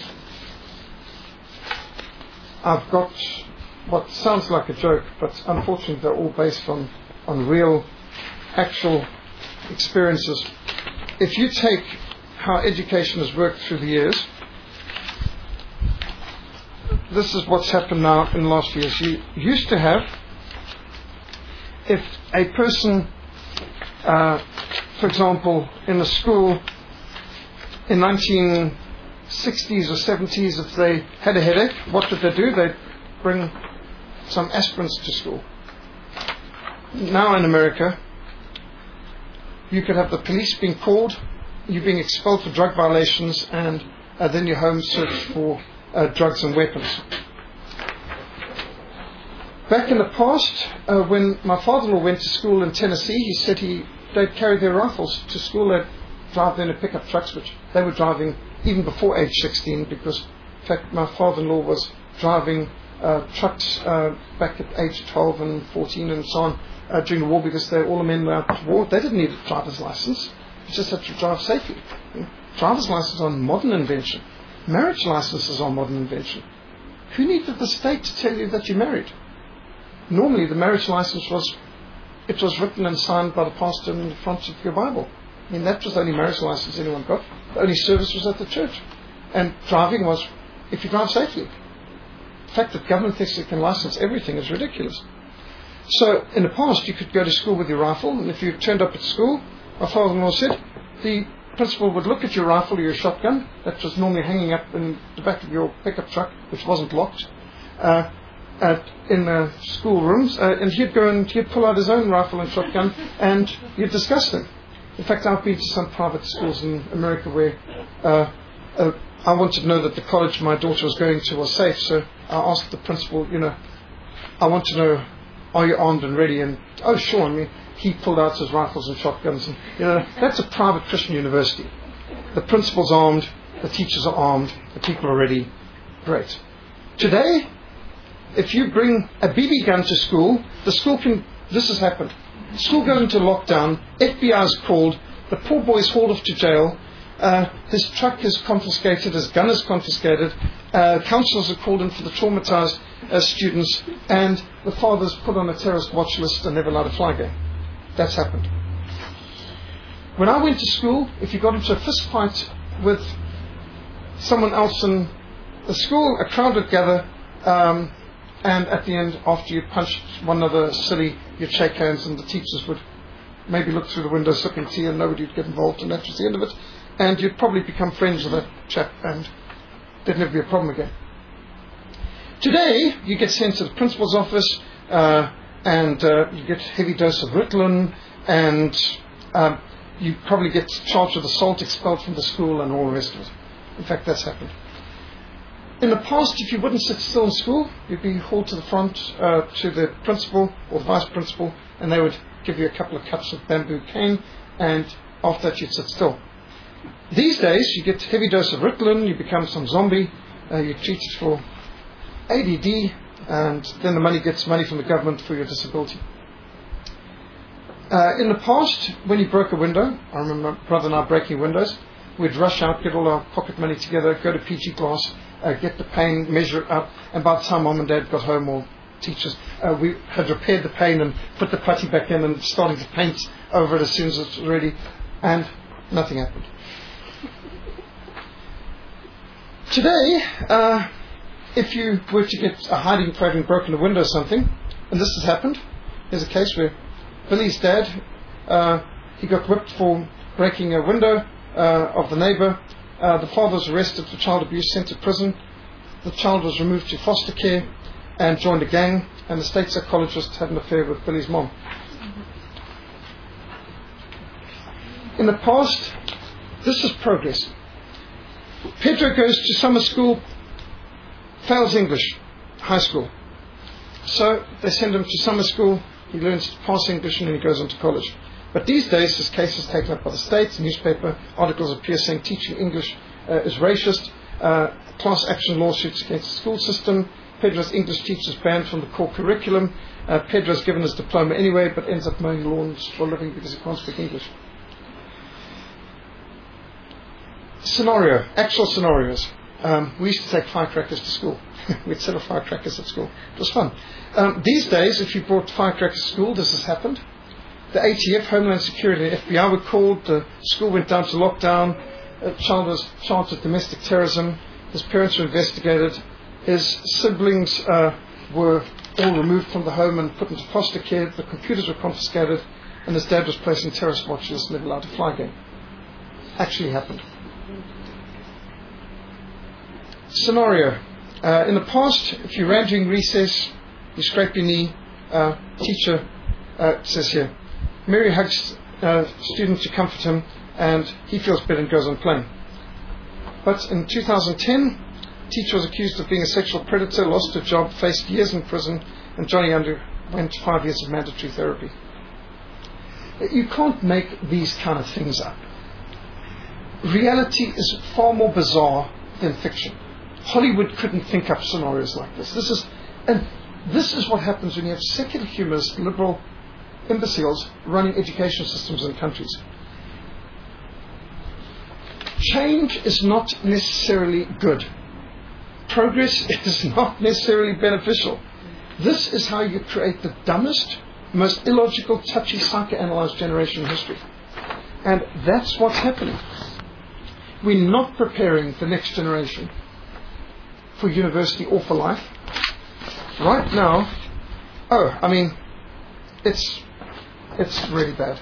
I've got what sounds like a joke, but unfortunately they're all based on real, actual experiences. If you take how education has worked through the years, this is what's happened now in the last years. You used to have, if a person, for example, in a school in 1960s or 70s, if they had a headache, what did they do? They'd bring some aspirins to school. Now in America, you could have the police being called, you being expelled for drug violations, and then your home searched for drugs and weapons. Back in the past, when my father-in-law went to school in Tennessee, he said they'd carry their rifles to school. They'd drive them in pickup trucks, which they were driving even before age 16, because, in fact, my father-in-law was driving trucks back at age 12 and 14 and so on during the war, because all the men were out to war. They didn't need a driver's license. You just had to drive safely. Driver's license are a modern invention. Marriage licenses are a modern invention. Who needed the state to tell you that you're married? Normally, the marriage license was written and signed by the pastor in the front of your Bible. I mean, that was the only marriage license anyone got. The only service was at the church. And driving was if you drive safely. The fact that government thinks it can license everything is ridiculous. So, in the past, you could go to school with your rifle, and if you turned up at school, my father-in-law said, the principal would look at your rifle or your shotgun, that was normally hanging up in the back of your pickup truck, which wasn't locked, in the school rooms, and he'd go and he'd pull out his own rifle and shotgun, and you'd discuss them. In fact, I've been to some private schools in America where I wanted to know that the college my daughter was going to was safe, so I asked the principal, I want to know, are you armed and ready? And, oh, sure. I mean, he pulled out his rifles and shotguns. And, that's a private Christian university. The principal's armed, the teachers are armed, the people are ready. Great. Today, if you bring a BB gun to school, the school can, this has happened. School goes into lockdown, FBI is called, the poor boy is hauled off to jail, His truck is confiscated, his gun is confiscated, counsellors are called in for the traumatized students, and the father's put on a terrorist watch list and never allowed to fly again. That's happened. When I went to school, if you got into a fist fight with someone else in the school, a crowd would gather, and at the end, after you punched one another silly, you'd shake hands, and the teachers would maybe look through the window sipping tea, and nobody would get involved, and that was the end of it. And you'd probably become friends with that chap, and there'd never be a problem again. Today, you get sent to the principal's office, and you get a heavy dose of Ritalin, and you probably get charged with assault, expelled from the school, and all the rest of it. In fact, that's happened. In the past, if you wouldn't sit still in school, you'd be hauled to the front to the principal or the vice principal, and they would give you a couple of cups of bamboo cane, and after that you'd sit still. These days, you get a heavy dose of Ritalin, you become some zombie, you're treated for ADD, and then the money gets money from the government for your disability. In the past, when you broke a window, I remember my brother and I breaking windows, we'd rush out, get all our pocket money together, go to PG Glass, get the pane, measure it up, and by the time Mom and Dad got home, or teachers, we had repaired the pane and put the putty back in and started to paint over it as soon as it's ready, and nothing happened. Today, if you were to get a hiding for having broken a window or something, and this has happened, there's a case where Billy's dad, he got whipped for breaking a window of the neighbour. The father was arrested for child abuse, sent to prison. The child was removed to foster care and joined a gang, and the state psychologist had an affair with Billy's mom. In the past, this is progress. Pedro goes to summer school, fails English, high school. So they send him to summer school, he learns to pass English, and then he goes on to college. But these days, his case is taken up by the state, newspaper articles appear saying teaching English is racist, class action lawsuits against the school system, Pedro's English teacher is banned from the core curriculum, Pedro's given his diploma anyway, but ends up mowing lawns for a living because he can't speak English. Actual scenarios. We used to take firecrackers to school. We'd set off firecrackers at school. It was fun. These days, if you brought firecrackers to school, this has happened. The ATF, Homeland Security, and FBI were called. The school went down to lockdown. A child was charged with domestic terrorism. His parents were investigated. His siblings were all removed from the home and put into foster care. The computers were confiscated, and his dad was placed in terrorist watches, never allowed to fly again. Actually happened. Scenario. In the past, if you ran during recess, you scrape your knee, teacher says here, Mary hugs student to comfort him, and he feels better and goes on playing. But in 2010, teacher was accused of being a sexual predator, lost her job, faced years in prison, and Johnny underwent 5 years of mandatory therapy. You can't make these kind of things up. Reality is far more bizarre than fiction. Hollywood couldn't think up scenarios like this. This is what happens when you have secular humanists, liberal imbeciles running education systems in countries. Change is not necessarily good. Progress is not necessarily beneficial. This is how you create the dumbest, most illogical, touchy, psychoanalyzed generation in history. And that's what's happening. We're not preparing the next generation for university or for life. Right now, it's really bad.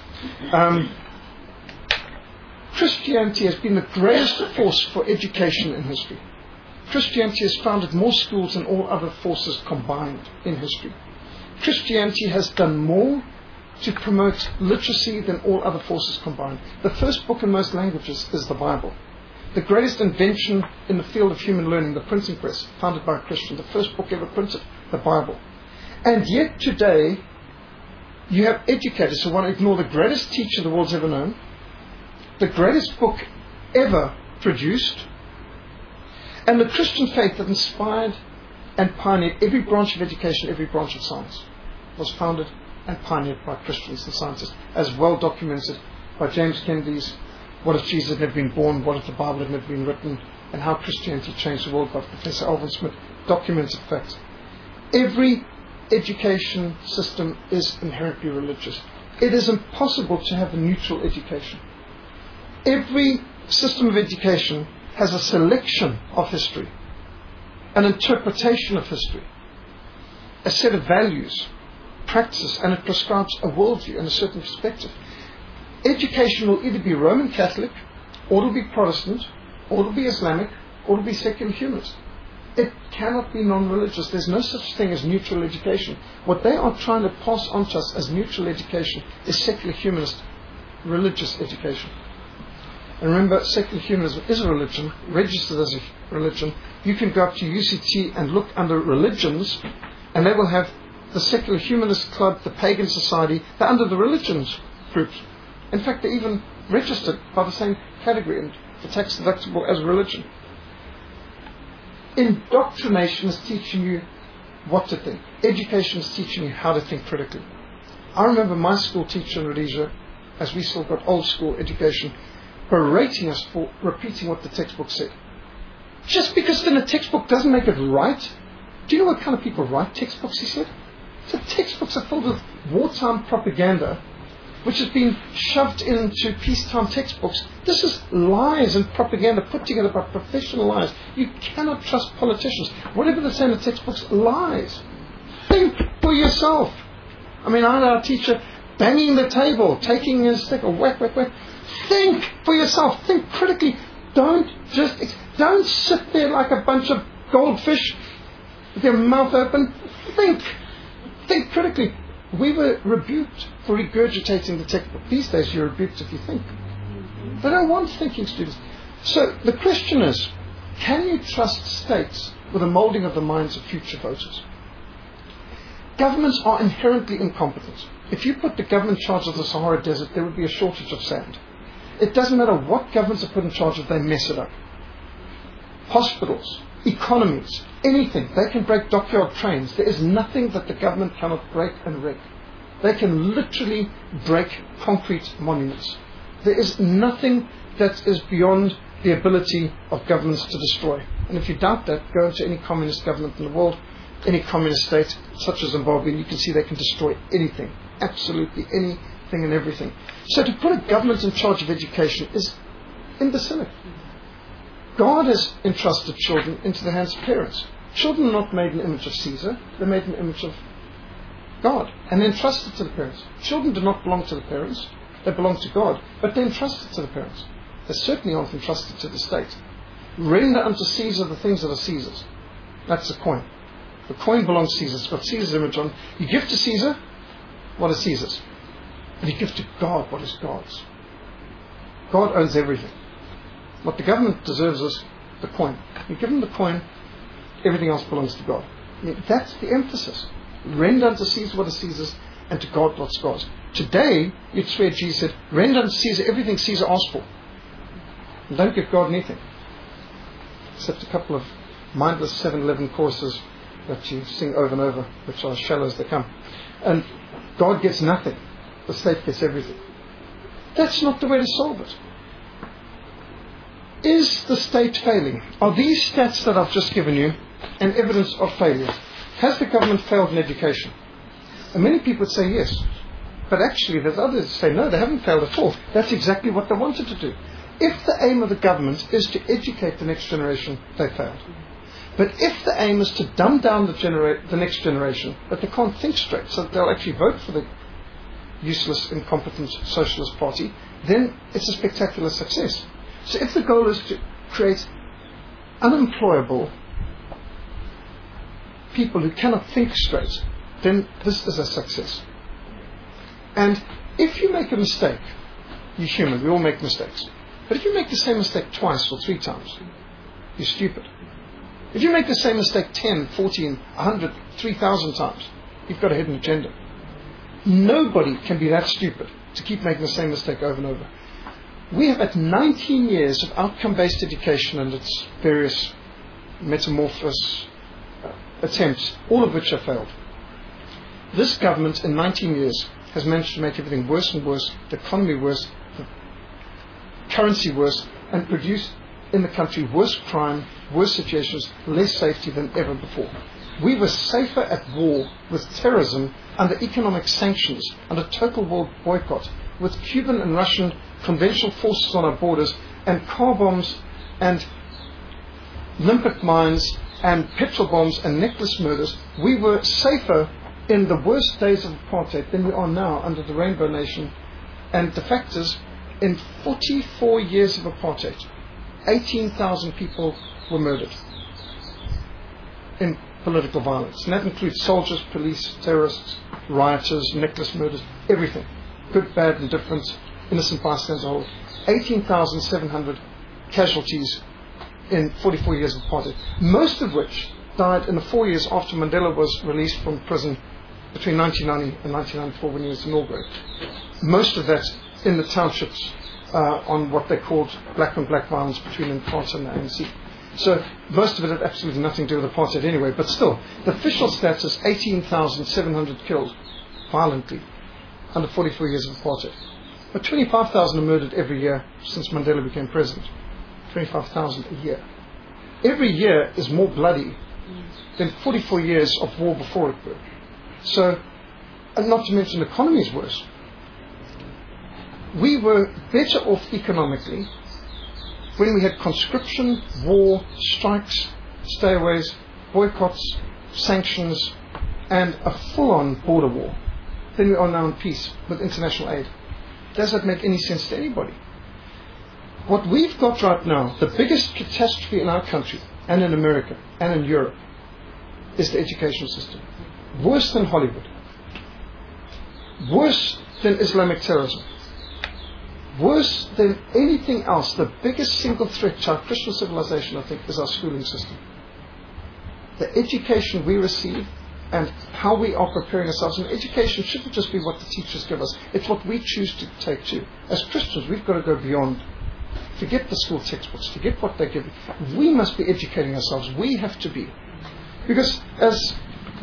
Christianity has been the greatest force for education in history. Christianity has founded more schools than all other forces combined in history. Christianity has done more to promote literacy than all other forces combined. The first book in most languages is the Bible. The greatest invention in the field of human learning, the printing press, founded by a Christian, the first book ever printed, the Bible. And yet today, you have educators who want to ignore the greatest teacher the world's ever known, the greatest book ever produced, and the Christian faith that inspired and pioneered every branch of education, every branch of science, was founded and pioneered by Christians and scientists, as well documented by James Kennedy's What if Jesus had never been born? What if the Bible had never been written? And how Christianity changed the world by Professor Alvin Smith. Documented facts. Every education system is inherently religious. It is impossible to have a neutral education. Every system of education has a selection of history, an interpretation of history, a set of values, practices, and it prescribes a worldview and a certain perspective. Education will either be Roman Catholic, or it will be Protestant, or it will be Islamic, or it will be secular humanist. It cannot be non-religious. There's no such thing as neutral education. What they are trying to pass on to us as neutral education is secular humanist religious education. And remember, secular humanism is a religion, registered as a religion. You can go up to UCT and look under religions, and they will have the Secular Humanist Club, the Pagan Society. They're under the religions groups. In fact, they're even registered by the same category and for tax deductible as religion. Indoctrination is teaching you what to think. Education is teaching you how to think critically. I remember my school teacher in Rhodesia, as we still got old school education, berating us for repeating what the textbook said. Just because then a textbook doesn't make it right. Do you know what kind of people write textbooks, he said? So textbooks are filled with wartime propaganda, which has been shoved into peacetime textbooks. This is lies and propaganda put together by professional lies. You cannot trust politicians. Whatever they say in the textbooks, lies. Think for yourself. I mean, I had our teacher banging the table, taking his stick, or whack, whack, whack. Think for yourself. Think critically. Don't sit there like a bunch of goldfish with your mouth open. Think critically. We were rebuked for regurgitating the textbook. These days you're rebuked if you think. They don't want thinking students. So the question is, can you trust states with the moulding of the minds of future voters? Governments are inherently incompetent. If you put the government in charge of the Sahara Desert, there would be a shortage of sand. It doesn't matter what governments are put in charge of, they mess it up. Hospitals, economies, anything. They can break dockyard trains. There is nothing that the government cannot break and wreck. They can literally break concrete monuments. There is nothing that is beyond the ability of governments to destroy. And if you doubt that, go into any communist government in the world, any communist state, such as Zimbabwe, and you can see they can destroy anything. Absolutely anything and everything. So to put a government in charge of education is imbecilic. God has entrusted children into the hands of parents. Children are not made in the image of Caesar. They're made in the image of God. And they're entrusted to the parents. Children do not belong to the parents. They belong to God. But they're entrusted to the parents. They certainly aren't entrusted to the state. Render unto Caesar the things that are Caesar's. That's the coin. The coin belongs to Caesar. It's got Caesar's image on. You give to Caesar what is Caesar's. And you give to God what is God's. God owns everything. What the government deserves is the coin. You give them the coin, everything else belongs to God. I mean, that's the emphasis. Render unto Caesar what is Caesar's, and to God what's God's. Today, you'd swear Jesus said, render unto Caesar everything Caesar asked for. And don't give God anything. Except a couple of mindless 7-11 choruses that you sing over and over, which are as shallow as they come. And God gets nothing. The state gets everything. That's not the way to solve it. Is the state failing? Are these stats that I've just given you an evidence of failure? Has the government failed in education? And many people would say yes. But actually there's others who say no, they haven't failed at all. That's exactly what they wanted to do. If the aim of the government is to educate the next generation, they failed. But if the aim is to dumb down the next generation, that they can't think straight, so that they'll actually vote for the useless, incompetent socialist party, then it's a spectacular success. So if the goal is to create unemployable people who cannot think straight, then this is a success. And if you make a mistake, you're human, we all make mistakes. But if you make the same mistake twice or 3 times, you're stupid. If you make the same mistake 10, 14, 100, 3,000 times, you've got a hidden agenda. Nobody can be that stupid to keep making the same mistake over and over. We have had 19 years of outcome-based education and its various metamorphous attempts, all of which have failed. This government in 19 years has managed to make everything worse and worse, the economy worse, currency worse, and produced in the country worse crime, worse situations, less safety than ever before. We were safer at war with terrorism, under economic sanctions, under total world boycott, with Cuban and Russian conventional forces on our borders, and car bombs and limpet mines and petrol bombs and necklace murders. We were safer in the worst days of apartheid than we are now under the Rainbow Nation. And the fact is, in 44 years of apartheid, 18,000 people were murdered in political violence. And that includes soldiers, police, terrorists, rioters, necklace murders, everything. Good, bad, indifference, innocent bystanders, all. 18,700 casualties in 44 years of apartheid, most of which died in the 4 years after Mandela was released from prison between 1990 and 1994 when he was inaugurated. Most of that in the townships on what they called black on black violence between Inkatha and the ANC. So most of it had absolutely nothing to do with apartheid anyway, but still, the official stats is 18,700 killed violently under 44 years of apartheid. But 25,000 are murdered every year since Mandela became president. 25,000 a year. Every year is more bloody than 44 years of war before it were. So, and not to mention the economy is worse. We were better off economically when we had conscription, war, strikes, stayaways, boycotts, sanctions, and a full-on border war than we are now in peace with international aid. Does that make any sense to anybody? What we've got right now, the biggest catastrophe in our country and in America and in Europe, is the education system. Worse than Hollywood. Worse than Islamic terrorism. Worse than anything else. The biggest single threat to our Christian civilization, I think, is our schooling system. The education we receive and how we are preparing ourselves. And education shouldn't just be what the teachers give us. It's what we choose to take too. As Christians, we've got to go beyond. Forget the school textbooks. Forget what they give. We must be educating ourselves. We have to be. Because as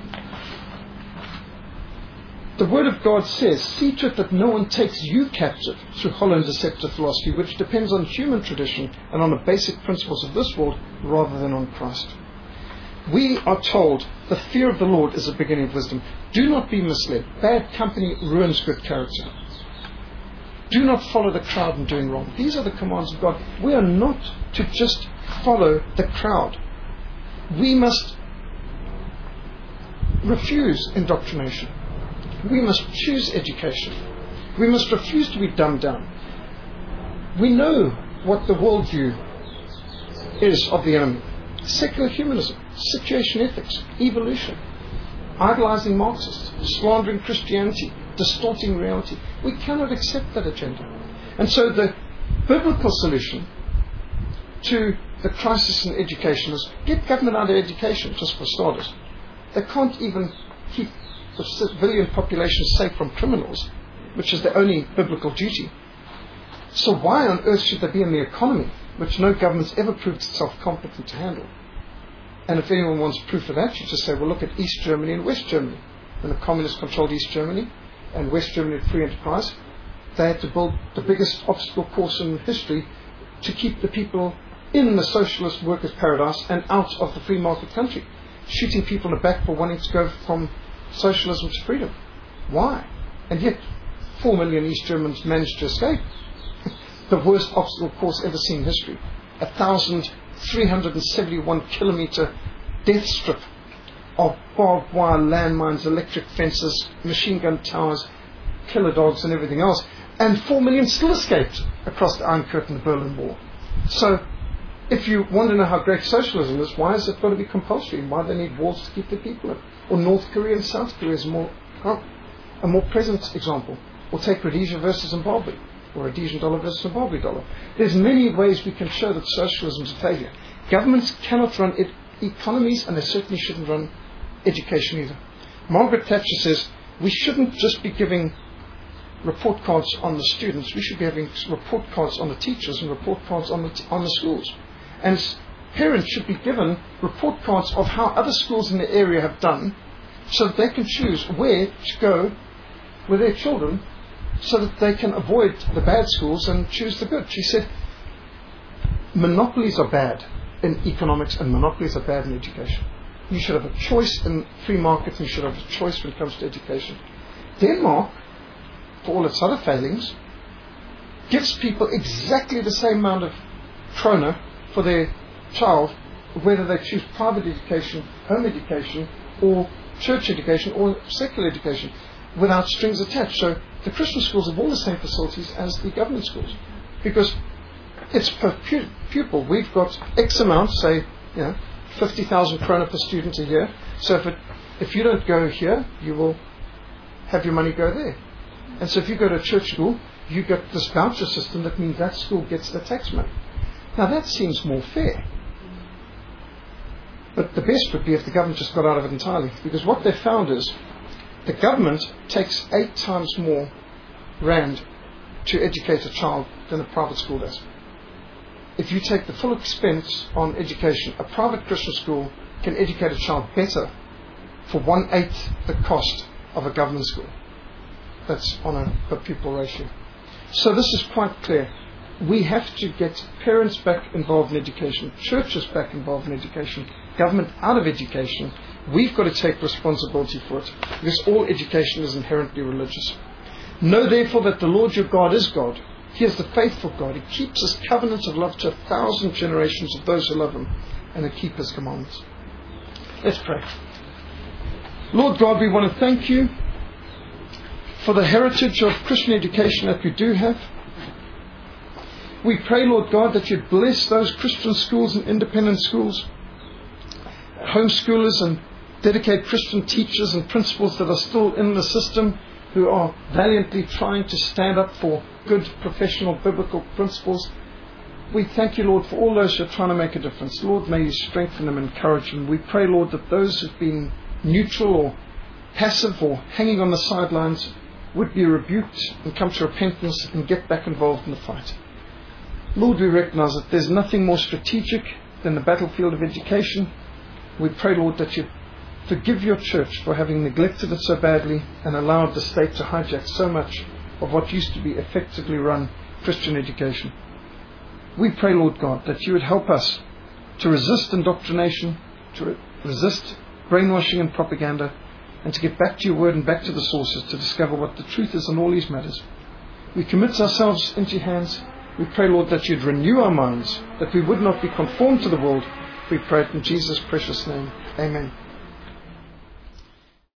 the Word of God says, see to it that no one takes you captive through hollow and deceptive philosophy, which depends on human tradition and on the basic principles of this world rather than on Christ. We are told the fear of the Lord is the beginning of wisdom. Do not be misled. Bad company ruins good character. Do not follow the crowd in doing wrong. These are the commands of God. We are not to just follow the crowd. We must refuse indoctrination. We must choose education. We must refuse to be dumbed down. We know what the worldview is of the enemy. Secular humanism, situation ethics, evolution, idolizing Marxists, slandering Christianity, distorting reality. We cannot accept that agenda. And so the biblical solution to the crisis in education is get government out of education, just for starters. They can't even keep the civilian population safe from criminals, which is their only biblical duty. So why on earth should they be in the economy, which no government's ever proved itself competent to handle? And if anyone wants proof of that, you just say, well, look at East Germany and West Germany. When the communists controlled East Germany and West Germany had free enterprise, they had to build the biggest obstacle course in history to keep the people in the socialist workers' paradise and out of the free market country, shooting people in the back for wanting to go from socialism to freedom. Why? And yet 4 million East Germans managed to escape. The worst obstacle course ever seen in history. 1,371 kilometer death strip of barbed wire, landmines, electric fences, machine gun towers, killer dogs and everything else. And 4 million still escaped across the Iron Curtain, the Berlin Wall. So if you want to know how great socialism is, why is it got to be compulsory? Why do they need walls to keep the people in? Or North Korea and South Korea is a more present example. Or take Rhodesia versus Zimbabwe, or Rhodesian dollar versus Zimbabwe dollar. There's many ways we can show that socialism is a failure. Governments cannot run economies, and they certainly shouldn't run education either. Margaret Thatcher says we shouldn't just be giving report cards on the students. We should be having report cards on the teachers and report cards on the schools. And parents should be given report cards of how other schools in the area have done, so that they can choose where to go with their children so that they can avoid the bad schools and choose the good. She said, monopolies are bad in economics and monopolies are bad in education. You should have a choice in free markets and you should have a choice when it comes to education. Denmark, for all its other failings, gives people exactly the same amount of krona for their child, whether they choose private education, home education, or church education, or secular education, without strings attached. So the Christian schools have all the same facilities as the government schools, because it's per pupil. We've got X amount, say, 50,000 krona per student a year. So if you don't go here, you will have your money go there. And so if you go to a church school, you get this voucher system that means that school gets the tax money. Now that seems more fair. But the best would be if the government just got out of it entirely. Because what they found is the government takes 8 times more rand to educate a child than a private school does. If you take the full expense on education, a private Christian school can educate a child better for 1/8 the cost of a government school. That's on a per pupil ratio. So this is quite clear. We have to get parents back involved in education, churches back involved in education, government out of education. We've got to take responsibility for it, because all education is inherently religious. Know therefore that the Lord your God is God. He is the faithful God. He keeps his covenant of love to 1,000 generations of those who love him and who keep his commandments. Let's pray. Lord God, we want to thank you for the heritage of Christian education that we do have. We pray, Lord God, that you'd bless those Christian schools and independent schools, homeschoolers and dedicate Christian teachers and principals that are still in the system, who are valiantly trying to stand up for good professional biblical principles. We thank you, Lord, for all those who are trying to make a difference. Lord, may you strengthen them and encourage them. We pray, Lord, that those who have been neutral or passive or hanging on the sidelines would be rebuked and come to repentance and get back involved in the fight. Lord, we recognize that there's nothing more strategic than the battlefield of education. We pray, Lord, that you forgive your church for having neglected it so badly and allowed the state to hijack so much of what used to be effectively run Christian education. We pray, Lord God, that you would help us to resist indoctrination, to resist brainwashing and propaganda, and to get back to your word and back to the sources to discover what the truth is on all these matters. We commit ourselves into your hands. We pray, Lord, that you'd renew our minds, that we would not be conformed to the world. We pray it in Jesus' precious name. Amen.